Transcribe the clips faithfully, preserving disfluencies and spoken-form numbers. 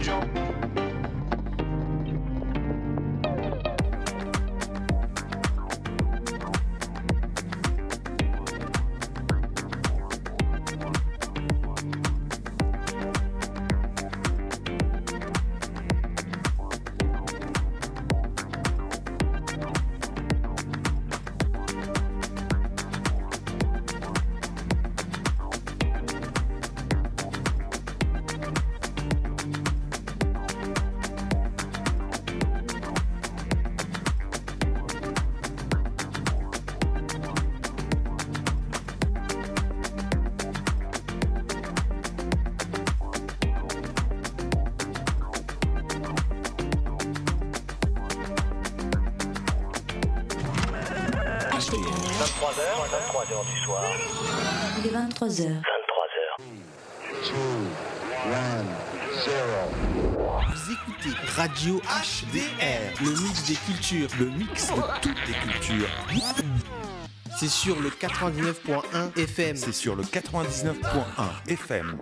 Joe. vingt-trois heures du soir. Il est vingt-trois heures. vingt-trois heures. Vous écoutez Radio H D R, le mix des cultures, le mix de toutes les cultures. C'est sur le quatre-vingt-dix-neuf point un F M. C'est sur le quatre-vingt-dix-neuf point un F M.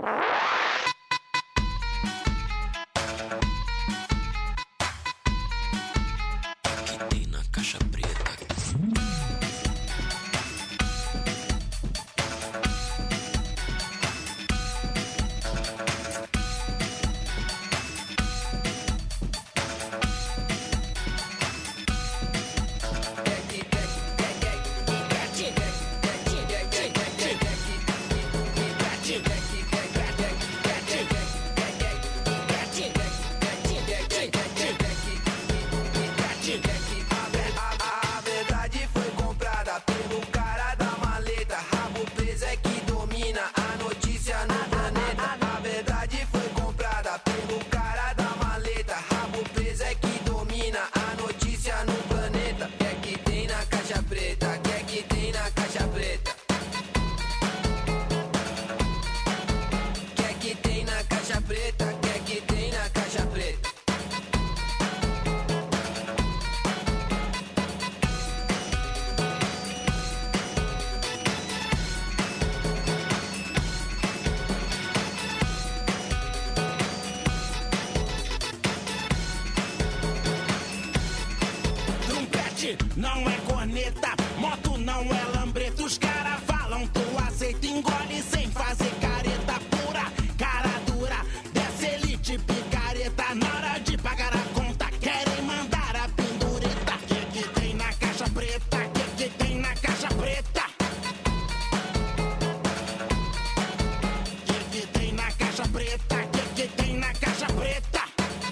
Não é corneta, moto não é lambreta. Os caras falam, tu aceita, engole sem fazer careta. Pura, cara dura, dessa elite picareta. Na hora de pagar a conta, querem mandar a pendureta. Que que tem na caixa preta? Que que tem na caixa preta? Que que tem na caixa preta? Que que tem na caixa preta?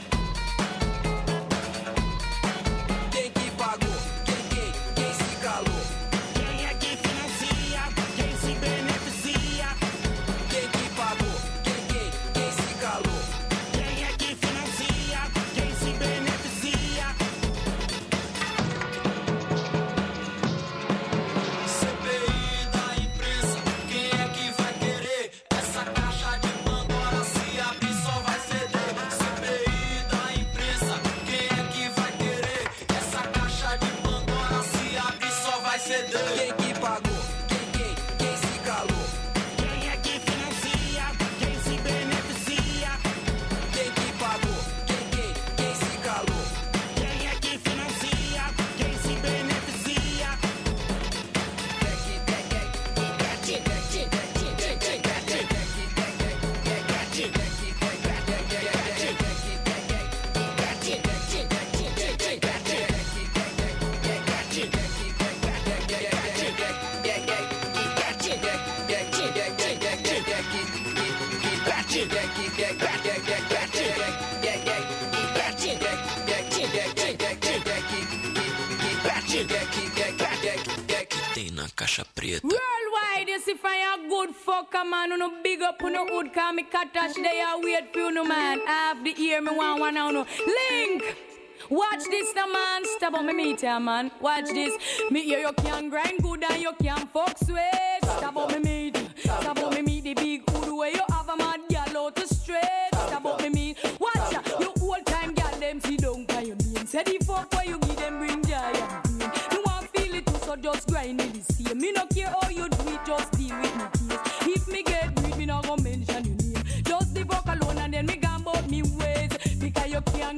Worldwide, you see fire good fucker man. You no big up, you no hood, call me Katash. They are wait for you, no man. Half the ear, me want one now, no. Link! Watch this, the man. Stop on me meet ya, man. Watch this. Me hear you can grind good and you can fuck sweet. Stop on me meet. Stop on me meet the big hood where you have a mad gal out to straight. Stop on me meet. Watch ya. You old time gal them see down by your name. Say the fuck where you give them bring joy and pain. You want feel it too, so just grind it the same. Me no care how you do it, just deal with me case. If me get greed, me no go mention your name. Just the fuck alone and then me gone about me ways.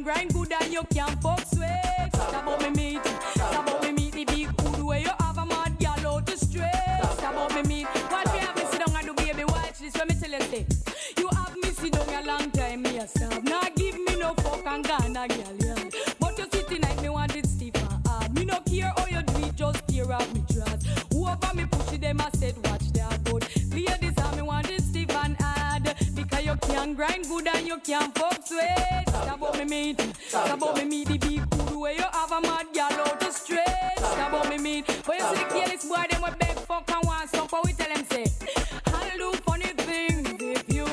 can grind good and you can fuck sweat. Talk about me meat, talk about me meat the big food where you have a mad gal out to straight. Talk about me meat. Watch me have me sit down and do baby watch this. Let me tell you say, you have me sit down a long time me a stop. Now give me no fuck and gone a gal yeah. But you sitting like me want it stiff and hard. Me no care how you do it, just tear off me dress. Whoever me push it, them I said watch that. But ladies, how me want it stiff and hard. Because you can grind good and you can fuck sweat. Talk about me meat, talk about me meat the big food where you have a mad gal out to straight. Talk about me meat, but you see the careless boy them with beg fuck and want some. But we tell them say, I'll do funny things if you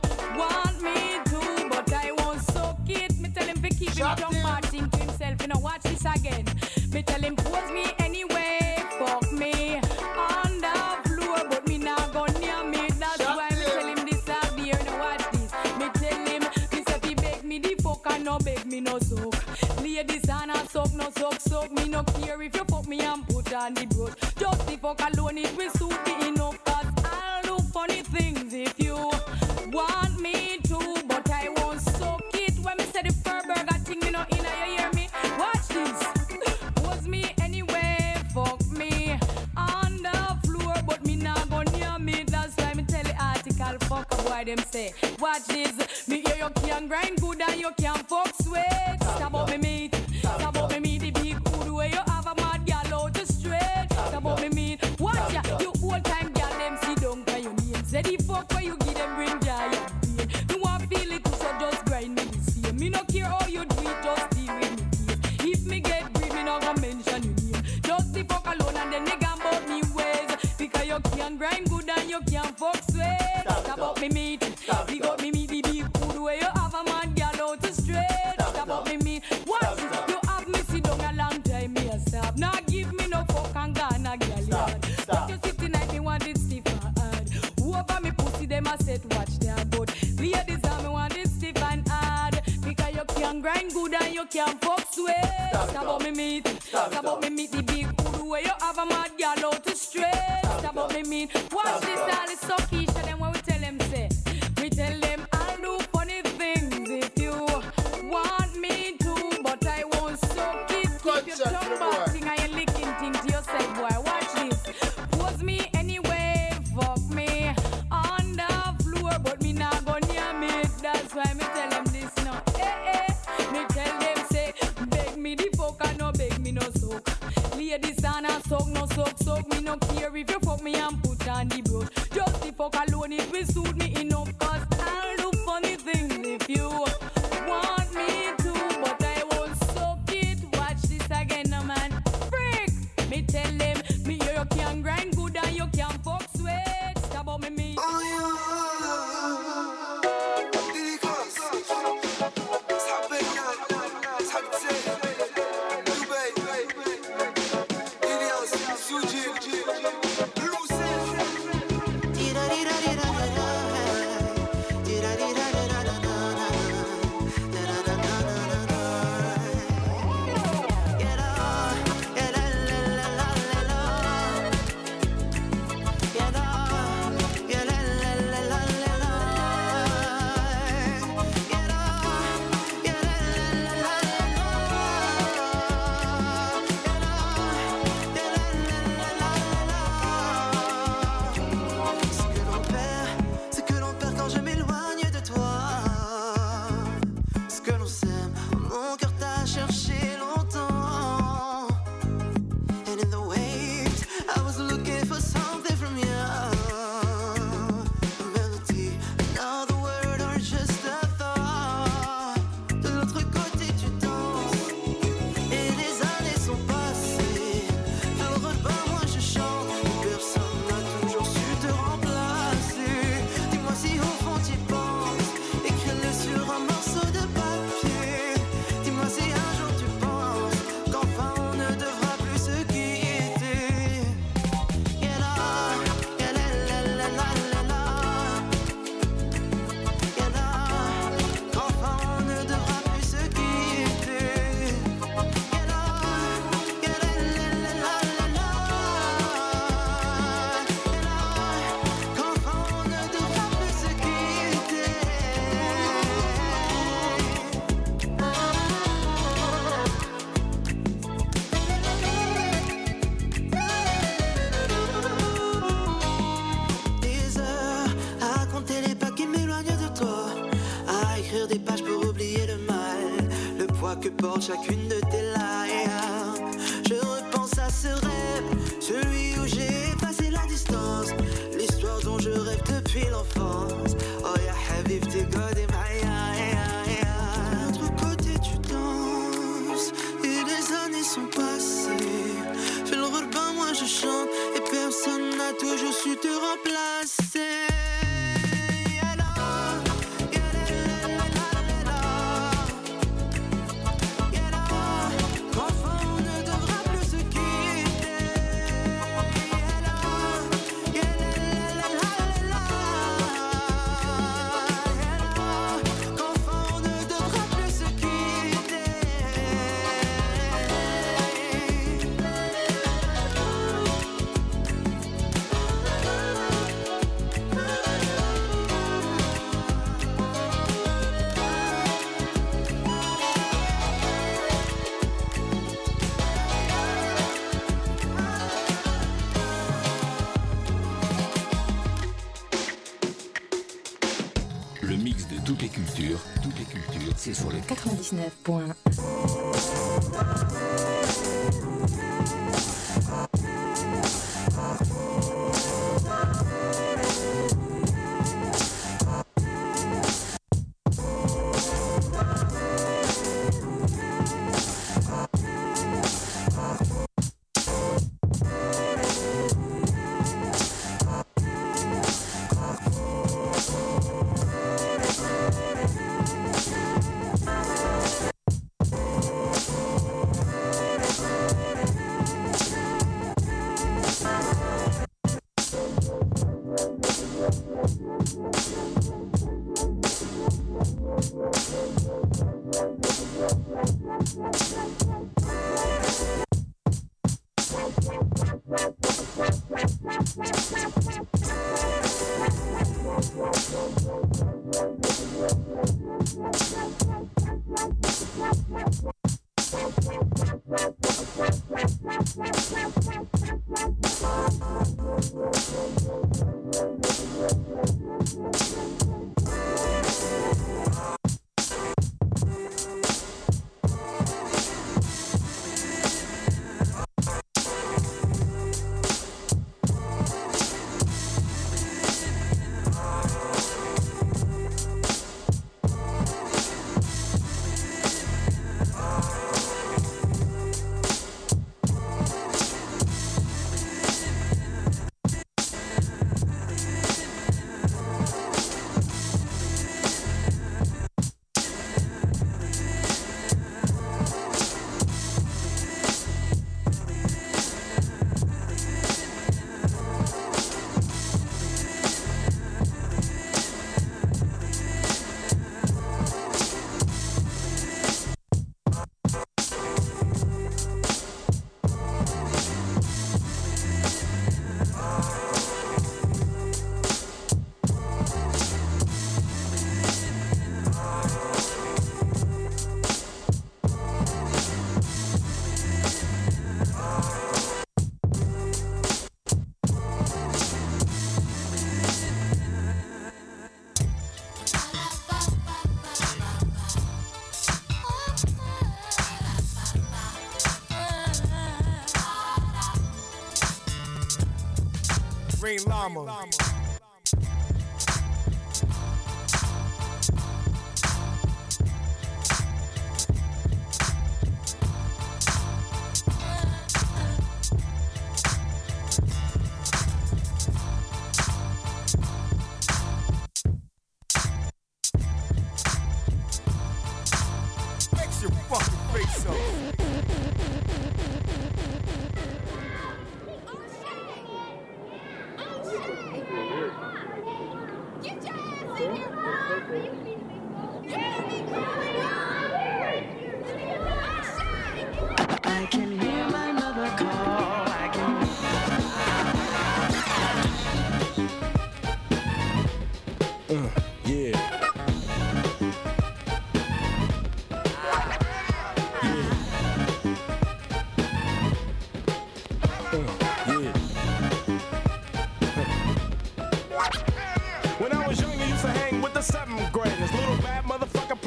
want me to, but I won't suck it. Me tell him to keep him drunk partying to himself. You know watch this again. Me tell him pose me anyway, fuck me on the floor, but me not go near me. That's why me tell him this up here. Now watch this. Me tell him this if he beg me the fuck and no beg me no soak. Ladies and a suck no suck suck. Me no care if you fuck me and put on the brush. Just the fuck alone it will suit me enough. Cause I'll do funny things if you want me to, but I won't suck it. When me say the fur burger thing, me no inna you hear me. Watch this. Was me anyway, fuck me on the floor, but me not go near me. That's why me tell the article, fuck a boy them say. Watch this, me hear you can grind good and you can fuck sweat. Talk about me meat, talk about me meat the big food where you have a mad gal out to straight. Talk about me meat, watch ya, you old time gal them sit down for your name. Say the fuck where you give them bring joy and pain. Me want feel it so just grind me the same. Me no care how you do it, just deal with me case. If me get greed, me no gonna mention your name. Just the fuck alone and then they gone about me ways. Because you can grind good and you can fuck sweat. Talk about me meat, we got me meat the big food where you have a man gal out to straight. Talk about me meat, watch it, you have me sit down a long time me a stop. Now give me no fuck and gone a gal yard. But you sitting like me want it stiff and hard. Whoever me pussy them a set watch their good. Ladies and me want it stiff and hard. Because you can grind good and you can fuck sweat. Talk about me meat, talk about me meat the big food where you have a mad gal out to straight. Talk about me meat, watch this all is so quiche. And then when we tell them say, we tell them I'll do funny things if you want me to, but I won't suck it. Keep your tongue boxing and you licking things to yourself, boy. Watch this. Pose me anyway, fuck me on the floor, but me not go near me. That's why me tell them this now. Eh eh, me tell them say, beg me the fuck and no beg me no soak. Ladies and a suck no suck suck. Me no care if you fuck me and put on the brush. Just the fuck alone it will suit me enough. Cause I'll do funny things if you want me to, but I won't suck it. Watch this again no man. Freak, me tell them, me hear you can grind good and you can fuck sweat. Stop about me me. Dubai, Ilias, Sujin, réécrire des pages pour oublier le mal, le poids que porte chacune de tes lies. Je repense à ce rêve, celui où j'ai effacé la distance, l'histoire dont je rêve depuis l'enfance. Oh ya habibti qadi ma'aya. De l'autre côté tu danses et les années sont passées. Fais le ghurba, moi je chante et personne n'a toujours su te remplacer. Toutes les cultures, toutes les cultures, c'est sur le quatre-vingt-dix-neuf point un. Green Llama. Fix your fucking face up. I can hear my mother call. I can. Uh, yeah. Yeah.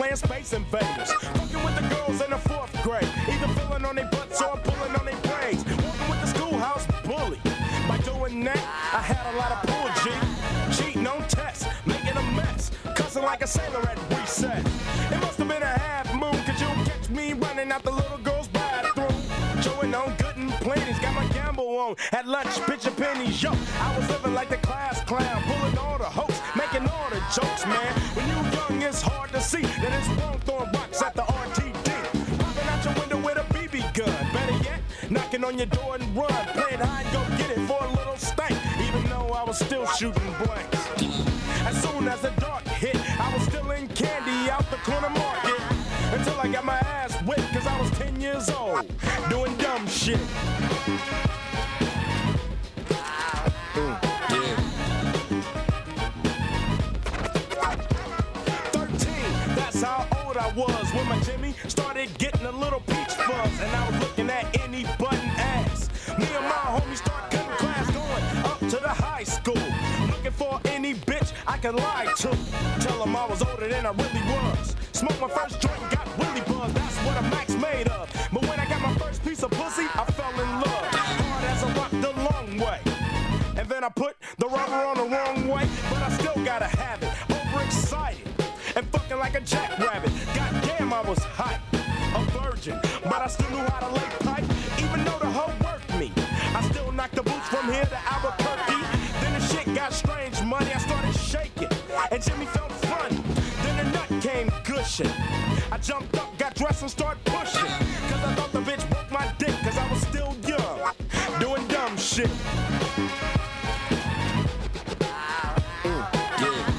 playing Space Invaders. Fucking with the girls in the fourth grade, either filling on their butts or pulling on their braids. Walking with the schoolhouse bully. By doing that, I had a lot of pull, G. Cheating on tests, making a mess, cussing like a sailor at recess. It must have been a half moon, cause you'll catch me running out the little girl's bathroom. Chewing on good and plenty, got my gamble on. At lunch, pitching pennies, yo. I was living like the class clown, pulling all the hopes, making all the jokes, man. When you young, it's hard to see that it's wrong throwing rocks at the R T D. Popping out your window with a B B gun. Better yet, knocking on your door and run. Playing hide and go get it for a little stank, even though I was still shooting blanks. As soon as the dark hit, I was still in candy out the corner market. Until I got my ass whipped, cause I was ten years old, doing dumb shit. Mm, yeah. thirteen, that's how old I was when my Jimmy started getting a little peach fuzz. And I was looking at any button ass. Me and my homies start cutting class, going up to the high school. Looking for any bitch I could lie to. Tell them I was older than I really was. Smoked my first joint and got really buzzed. That's what a Mac's made of. But when I got my first piece of pussy, I fell in love. Hard as a rock the long way. And then I put the rubber on the wrong way. But I still gotta have it. Overexcited and fucking like a jackrabbit. Goddamn, I was hot, a virgin, but I still knew how to lay pipe. Even though the hoe worked me, I still knocked the boots from here to Albuquerque. Then the shit got strange, money. I started shaking, and Jimmy felt funny. Then the nut came gushing. I jumped up, got dressed, and started pushing. Cause I thought the bitch broke my dick, cause I was still young, doing dumb shit. Mm, yeah.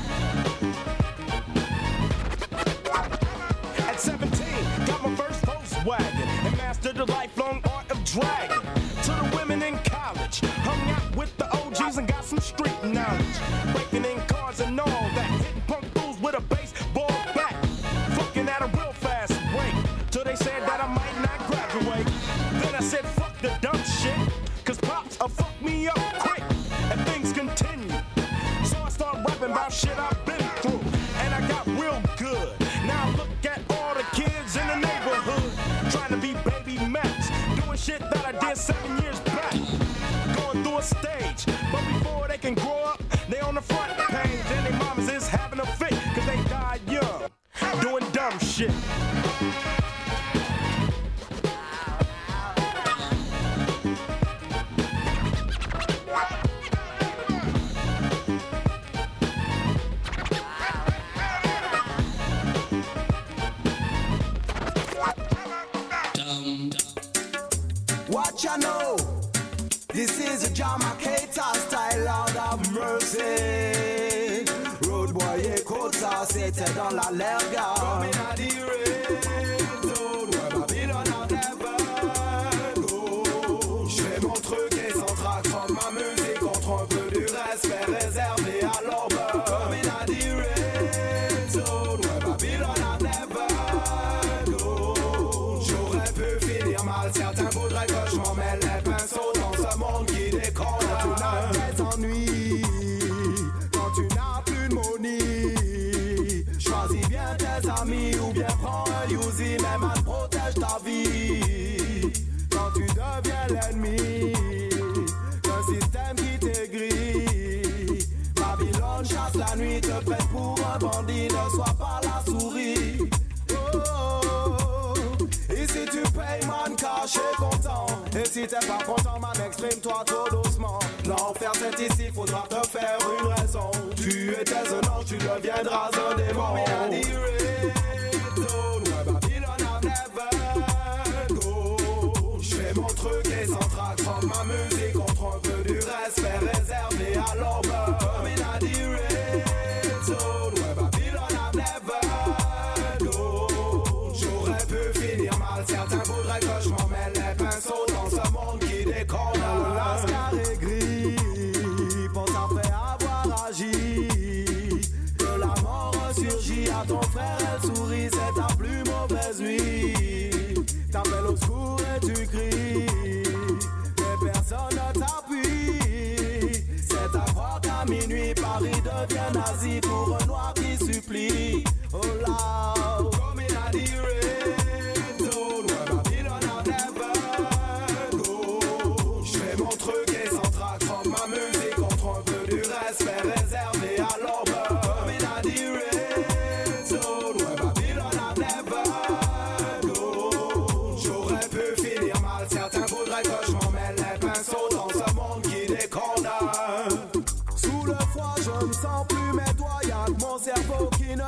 At seventeen, got my first Volkswagen and mastered the lifelong art of dragging. To the women in college, hung out with the O Gs and got some street knowledge. Breaking in cars and all that, hitting punk fools with a baseball bat. Fucking at a real fast rate, till they said that I might not graduate. Then I said fuck the dumb shit, cause pops will fuck me up quick. And things continue, so I start rapping about shit I've been through. And I got real good. Now look at all the kids in the neighborhood, trying to be baby Max, doing shit that I did seven years back. Going through a stage, but before they can grow up, they on the front page. And their mamas is having a fit, cause they died young, doing dumb shit. What you know? This is a Jamaica style, Lord of mercy. Road boy et Kota, c'était dans la lerga. Comme il a dit, zone where Babylon a never go. J'fais mon truc et sans trac, prendre ma musique contre un peu du respect réservé à l'orbe. Comme il a dit, zone where Babylon a never go. J'aurais pu finir mal, certains voudraient que je m'en mêle les pinceaux dans ce monde qui déconne. Quand tu n'as des ennuis, quand tu n'as plus de money, choisis bien tes amis ou bien prends un Uzi, même elle protège ta vie. Quand tu deviens l'ennemi d'un système qui t'aigrit, Babylone chasse la nuit, te prête pour un bandit, ne sois pas la souris. Oh, oh, oh. Et si tu payes, man, caché content. Et si t'es pas content, man, exprime-toi tout doucement. L'enfer c'est ici, faudra te faire une raison. Tu étais un ange, tu deviendras un démon. Mais à dire zone where Babylon a never go. J'fais mon truc et sans trac, prendre ma musique contre un peu du respect réservé à l'orbe. Comme il a dit zone where Babylon a never go. J'aurais pu finir mal, certains voudraient que je m'en mêle les pinceaux dans ce monde qui déconne. Le lascar est gris, pense après avoir agi, que la mort ressurgit à ton frère.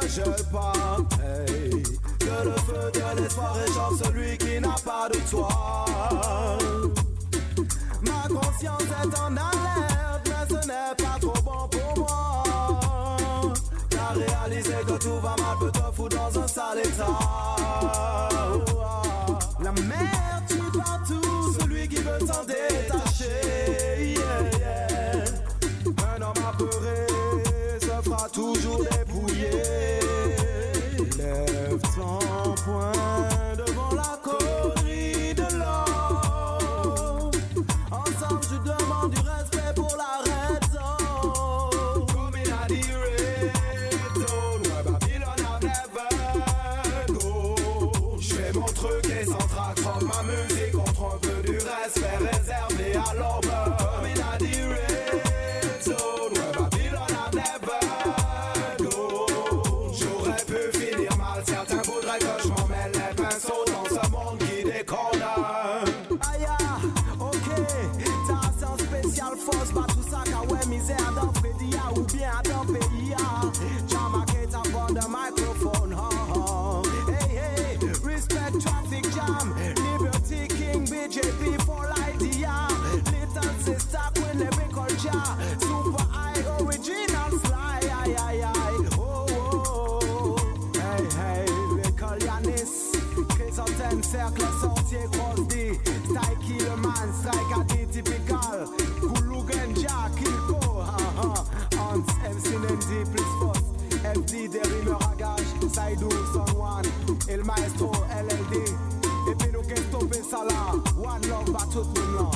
gèle pas. Hey, que le feu de l'espoir réchauffe celui qui n'a pas de toit. Ma conscience est en alerte, mais ce n'est pas trop bon pour moi. Car réaliser que tout va mal peut te foutre dans un sale état. La merde tue partout, celui qui veut s'en détacher. Yeah, yeah. Un homme apeuré se fera toujours dépouiller. Lève ton poing devant la connerie de l'homme. Ensemble je demande du respect pour la red zone. Comme il a dit red zone, ouais Babylon a never go. J'fais mon truc et sans trac, rock ma musique, on trouve un peu du respect réservé à l'homme. Comme il a dit red zone, ouais Babylon a never go. J'aurais pu finir mal, certains voudraient que je m'en mêle les pinceaux dans ce monde qui déconne. Aïe, ok, t'as un spécial force, pas tout ça qu'à ouais misère dans Fredia ou bien dans P I A. Jamaica est à bord de microphone, ha ha. Hey hey, respect traffic jam, Liberty King, B J P for idea. Little sister with lyrical jar, super high original fly, aïe aïe aïe. Oh oh oh, hey hey, l'école Yanis, Chrysanthème, cercle sorcier, cross D, style Killman, strike à D typical, Kulugan Jack, Kilko, ha ha, Hans, M C Nenzi, plus force, F D, des rimeurs à gage, Saïdou, Son One, et le maestro L L D, et puis nous qu'est stoppé ça là, One Love, bat tout le monde.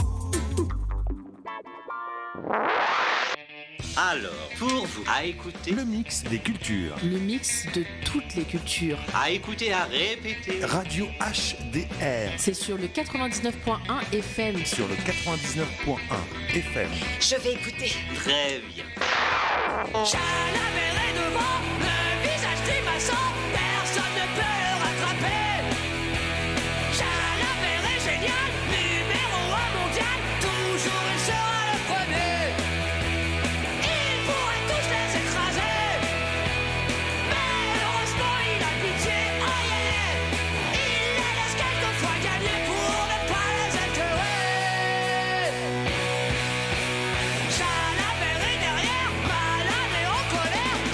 Alors, pour vous, à écouter Le mix des cultures. Le mix de toutes les cultures. À écouter, à répéter. Radio H D R. C'est sur le quatre-vingt-dix-neuf point un F M. Sur le quatre-vingt-dix-neuf point un F M. Je vais écouter. Très bien. Chalamet est devant, le visage grimaçant, personne ne peut le rattraper. Chalamet est génial, numéro un mondial, toujours il sera le premier. Il pourrait tous les écraser, mais heureusement il a pitié, oh yeah. Il les laisse quelquefois gagner pour ne pas les écœurer. Chalamet est derrière, malade et en colère.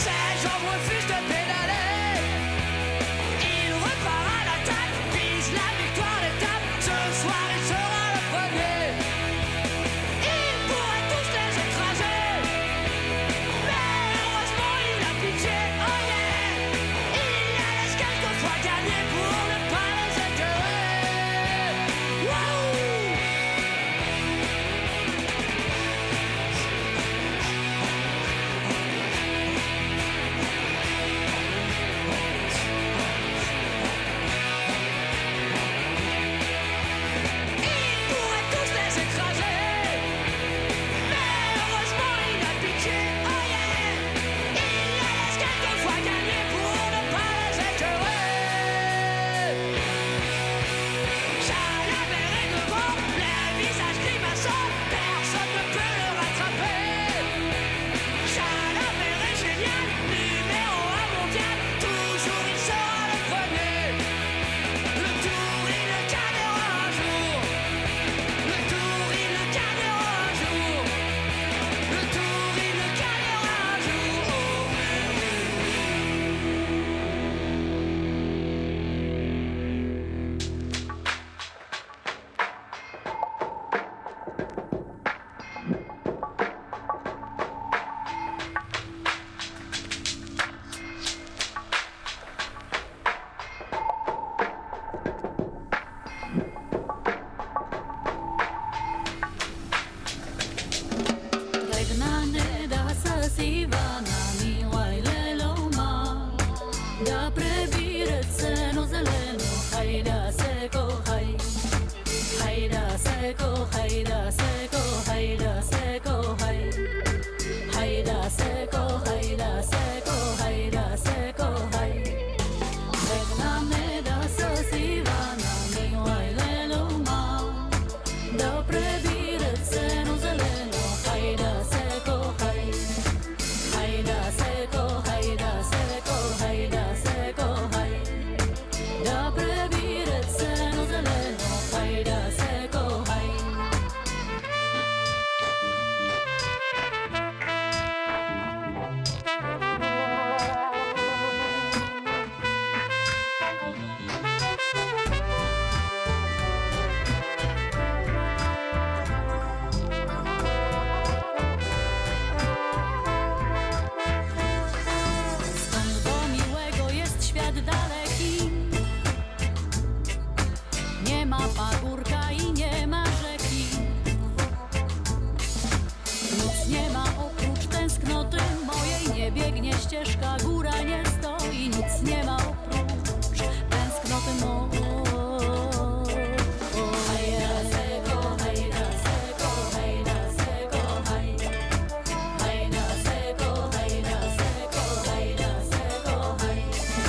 da prebire ceno zeleno, hajda se kohaj. Pagórka i nie ma rzeki. Nic nie ma oprócz tęsknoty mojej. Nie biegnie ścieżka, góra nie stoi. Nic nie ma oprócz tęsknoty mojej. Hajda seko, hajda seko, hajda seko, haj. Hajda seko, hajda seko, hajda seko, haj.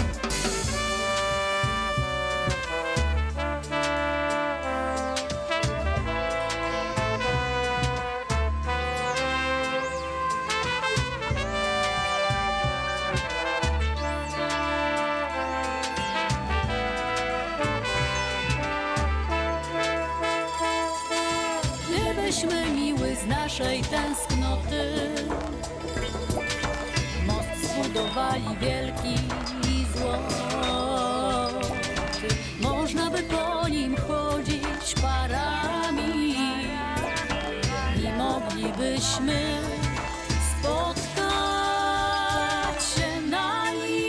Gdybyśmy miły z naszej tęsknoty most zbudowali wielki i złoty, można by po nim chodzić parami i moglibyśmy spotkać się na nim.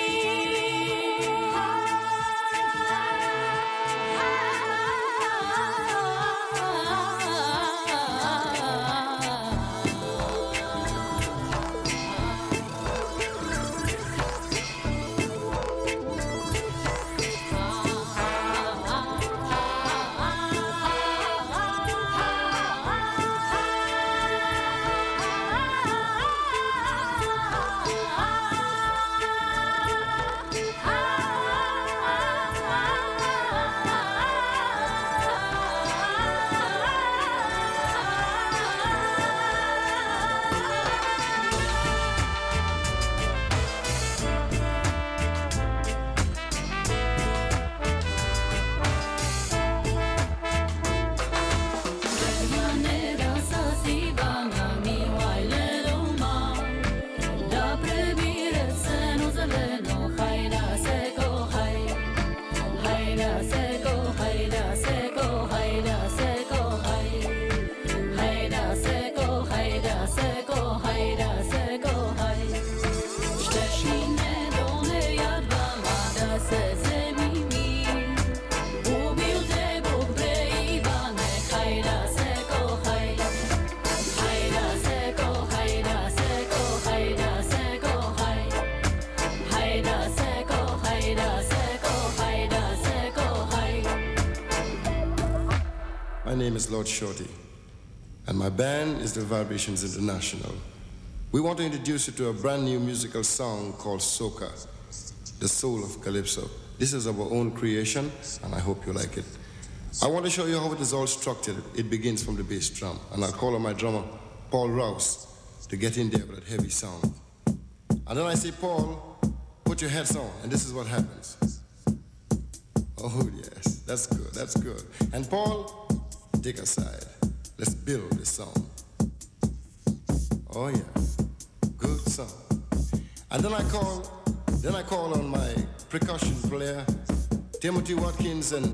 My name is Lord Shorty, and my band is the Vibrations International. We want to introduce you to a brand new musical song called Soca, the soul of Calypso. This is our own creation, and I hope you like it. I want to show you how it is all structured. It begins from the bass drum, and I'll call on my drummer, Paul Rouse, to get in there with that heavy sound. And then I say, Paul, put your heads on, and this is what happens. Oh yes, that's good, that's good. And Paul, take a side. Let's build this song. Oh yeah, good song. And then I call, then I call on my percussion player, Timothy Watkins, and